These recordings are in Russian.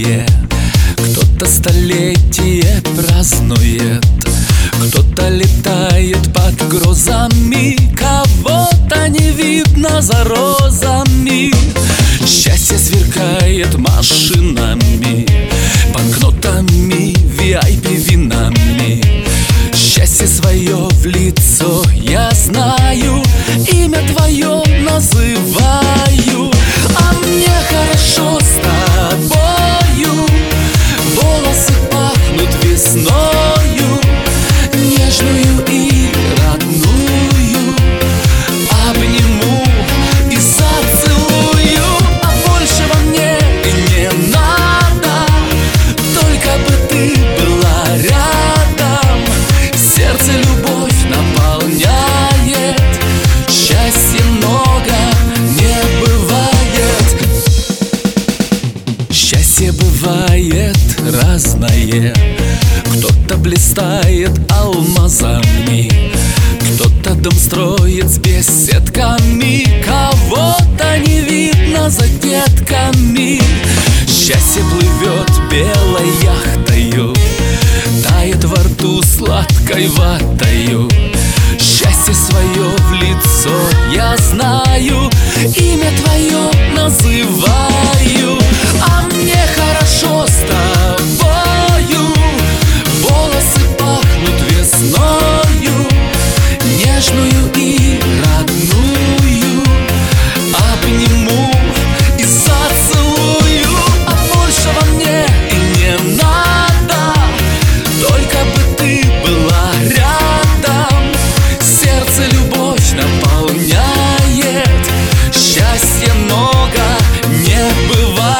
разные. Кто-то столетие празднует, кто-то летает под грозами, кого-то не видно за розами. Счастье сверкает машинами, банкнотами, VIP-винами. Счастье свое в лицо я знаю, имя твое называю. А мне хорошо с тобою, волосы пахнут весною, нежную и родную. Обниму и зацелую, а больше во мне и не надо, только бы ты была рядом. Сердце любовь наполняет, счастья много не бывает. Счастье бывает разное, кто-то блистает алмазами, кто-то дом строит с беседками, кого-то не видно за детками. Счастье плывет белой яхтою, тает во рту сладкой ватою. Счастье свое в лицо я знаю, имя твое называю. А мне хорошо с тобою, волосы пахнут весною, нежную и родную. Обниму и зацелую, а больше во мне и не надо, только бы ты была рядом. Сердце любовь наполняет, счастья много не бывает.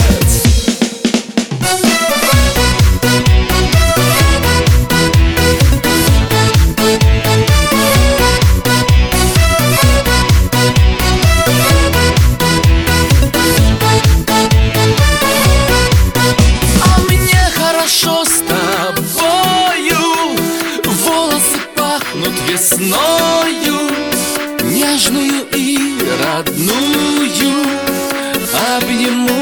А мне хорошо с тобою, волосы пахнут весною, нежную и родную. Обниму